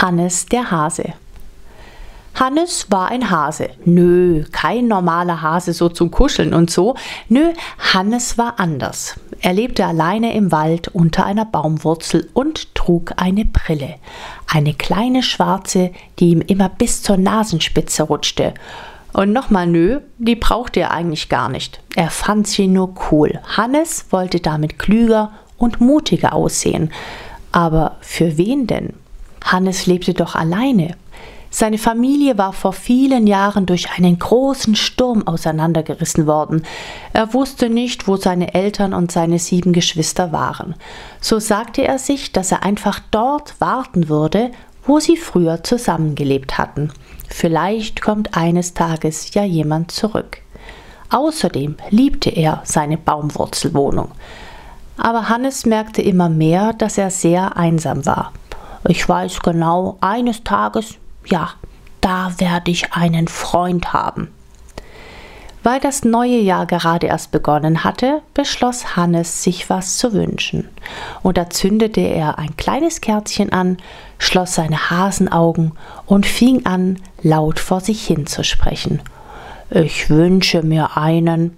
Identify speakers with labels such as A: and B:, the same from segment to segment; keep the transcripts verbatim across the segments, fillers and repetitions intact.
A: Hannes der Hase. Hannes war ein Hase. Nö, kein normaler Hase so zum Kuscheln und so. Nö, Hannes war anders. Er lebte alleine im Wald unter einer Baumwurzel und trug eine Brille. Eine kleine schwarze, die ihm immer bis zur Nasenspitze rutschte. Und nochmal nö, die brauchte er eigentlich gar nicht. Er fand sie nur cool. Hannes wollte damit klüger und mutiger aussehen. Aber für wen denn? Hannes lebte doch alleine. Seine Familie war vor vielen Jahren durch einen großen Sturm auseinandergerissen worden. Er wusste nicht, wo seine Eltern und seine sieben Geschwister waren. So sagte er sich, dass er einfach dort warten würde, wo sie früher zusammengelebt hatten. Vielleicht kommt eines Tages ja jemand zurück. Außerdem liebte er seine Baumwurzelwohnung. Aber Hannes merkte immer mehr, dass er sehr einsam war. Ich weiß genau, eines Tages, ja, da werde ich einen Freund haben. Weil das neue Jahr gerade erst begonnen hatte, beschloss Hannes, sich was zu wünschen. Und da zündete er ein kleines Kerzchen an, schloss seine Hasenaugen und fing an, laut vor sich hin zu sprechen. Ich wünsche mir einen...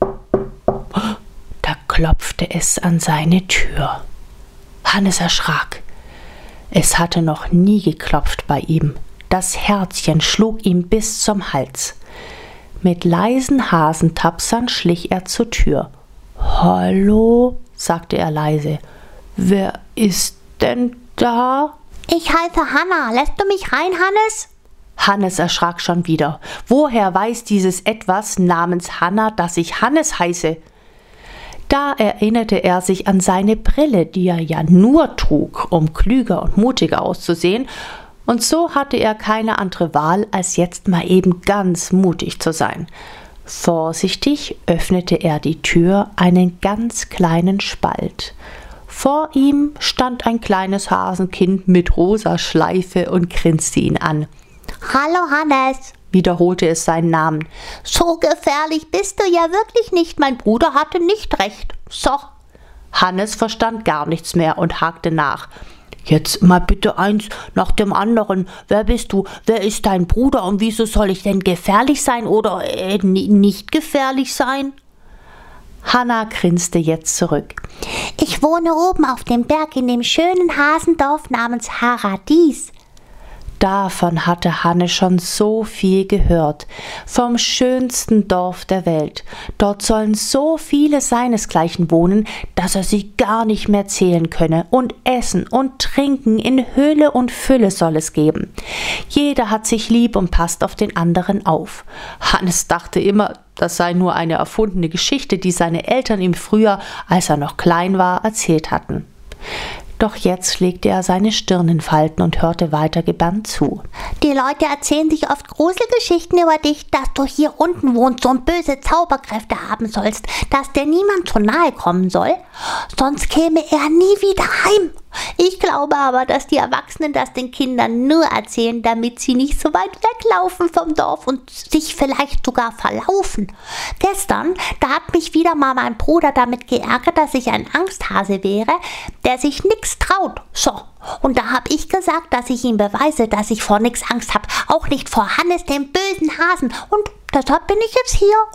A: Da klopfte es an seine Tür. Hannes erschrak. Es hatte noch nie geklopft bei ihm. Das Herzchen schlug ihm bis zum Hals. Mit leisen Hasentapsern schlich er zur Tür. »Hallo«, sagte er leise. »Wer ist denn da?«
B: »Ich heiße Hanna. Lässt du mich rein, Hannes?«
A: Hannes erschrak schon wieder. Woher weiß dieses Etwas namens Hanna, dass ich Hannes heiße? Da erinnerte er sich an seine Brille, die er ja nur trug, um klüger und mutiger auszusehen, und so hatte er keine andere Wahl, als jetzt mal eben ganz mutig zu sein. Vorsichtig öffnete er die Tür einen ganz kleinen Spalt. Vor ihm stand ein kleines Hasenkind mit rosa Schleife und grinste ihn an.
B: »Hallo Hannes«,
A: wiederholte es seinen Namen.
B: »So gefährlich bist du ja wirklich nicht, mein Bruder hatte nicht recht. So.«
A: Hannes verstand gar nichts mehr und hakte nach. »Jetzt mal bitte eins nach dem anderen. Wer bist du? Wer ist dein Bruder? Und wieso soll ich denn gefährlich sein oder äh, nicht gefährlich sein?« Hanna grinste jetzt zurück.
B: »Ich wohne oben auf dem Berg in dem schönen Hasendorf namens Haradies.«
A: Davon hatte Hannes schon so viel gehört. Vom schönsten Dorf der Welt. Dort sollen so viele seinesgleichen wohnen, dass er sie gar nicht mehr zählen könne. Und Essen und Trinken in Hülle und Fülle soll es geben. Jeder hat sich lieb und passt auf den anderen auf. Hannes dachte immer, das sei nur eine erfundene Geschichte, die seine Eltern ihm früher, als er noch klein war, erzählt hatten. Doch jetzt legte er seine Stirn in Falten und hörte weiter gebannt zu.
B: »Die Leute erzählen sich oft Gruselgeschichten über dich, dass du hier unten wohnst und böse Zauberkräfte haben sollst, dass dir niemand zu nahe kommen soll. Sonst käme er nie wieder heim. Ich glaube aber, dass die Erwachsenen das den Kindern nur erzählen, damit sie nicht so weit weglaufen vom Dorf und sich vielleicht sogar verlaufen. Gestern, da hat mich wieder mal mein Bruder damit geärgert, dass ich ein Angsthase wäre, der sich nichts traut. So, und da habe ich gesagt, dass ich ihm beweise, dass ich vor nichts Angst habe, auch nicht vor Hannes, dem bösen Hasen. Und deshalb bin ich jetzt hier.«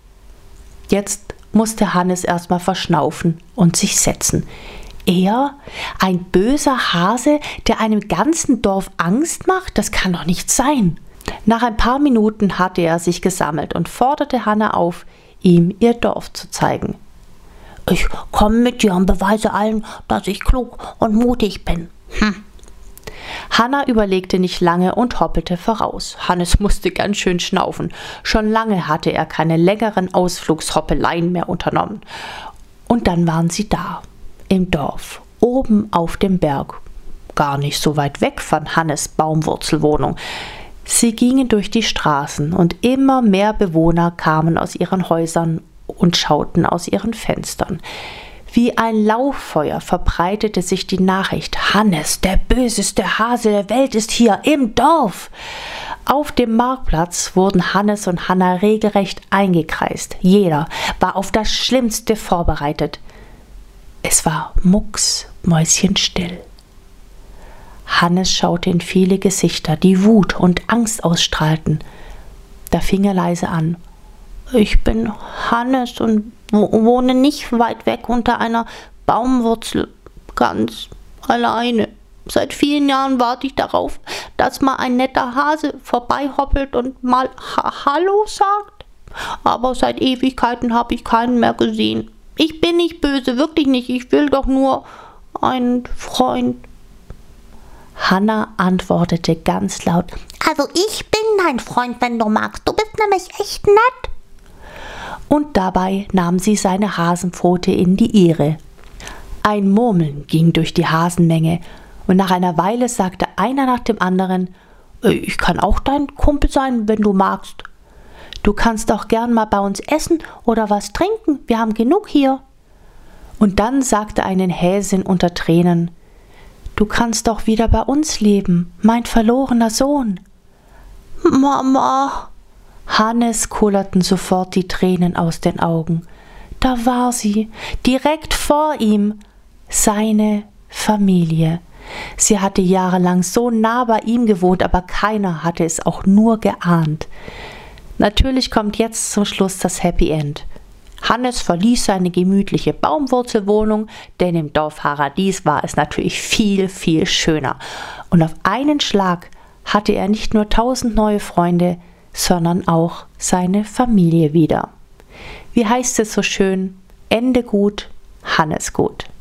A: Jetzt musste Hannes erstmal verschnaufen und sich setzen. Er, ein böser Hase, der einem ganzen Dorf Angst macht? Das kann doch nicht sein. Nach ein paar Minuten hatte er sich gesammelt und forderte Hanna auf, ihm ihr Dorf zu zeigen. »Ich komme mit dir und beweise allen, dass ich klug und mutig bin.« Hm. Hanna überlegte nicht lange und hoppelte voraus. Hannes musste ganz schön schnaufen. Schon lange hatte er keine längeren Ausflugshoppeleien mehr unternommen. Und dann waren sie da. Im Dorf, oben auf dem Berg, gar nicht so weit weg von Hannes' Baumwurzelwohnung. Sie gingen durch die Straßen und immer mehr Bewohner kamen aus ihren Häusern und schauten aus ihren Fenstern. Wie ein Lauffeuer verbreitete sich die Nachricht: Hannes, der böseste Hase der Welt, ist hier im Dorf. Auf dem Marktplatz wurden Hannes und Hanna regelrecht eingekreist. Jeder war auf das Schlimmste vorbereitet. Es war mucksmäuschenstill. Hannes schaute in viele Gesichter, die Wut und Angst ausstrahlten. Da fing er leise an. Ich bin Hannes und wohne nicht weit weg unter einer Baumwurzel, ganz alleine. Seit vielen Jahren warte ich darauf, dass mal ein netter Hase vorbeihoppelt und mal ha Hallo sagt. Aber seit Ewigkeiten habe ich keinen mehr gesehen. Ich bin nicht böse, wirklich nicht. Ich will doch nur einen Freund. Hanna antwortete ganz laut.
B: Also ich bin dein Freund, wenn du magst. Du bist nämlich echt nett.
A: Und dabei nahm sie seine Hasenpfote in die ihre. Ein Murmeln ging durch die Hasenmenge, und nach einer Weile sagte einer nach dem anderen, ich kann auch dein Kumpel sein, wenn du magst. Du kannst auch gern mal bei uns essen oder was trinken, wir haben genug hier. Und dann sagte eine Häsin unter Tränen, du kannst doch wieder bei uns leben, mein verlorener Sohn. Mama! Hannes kullerten sofort die Tränen aus den Augen. Da war sie, direkt vor ihm, seine Familie. Sie hatte jahrelang so nah bei ihm gewohnt, aber keiner hatte es auch nur geahnt. Natürlich kommt jetzt zum Schluss das Happy End. Hannes verließ seine gemütliche Baumwurzelwohnung, denn im Dorf Haradies war es natürlich viel, viel schöner. Und auf einen Schlag hatte er nicht nur tausend neue Freunde, sondern auch seine Familie wieder. Wie heißt es so schön? Ende gut, Hannes gut.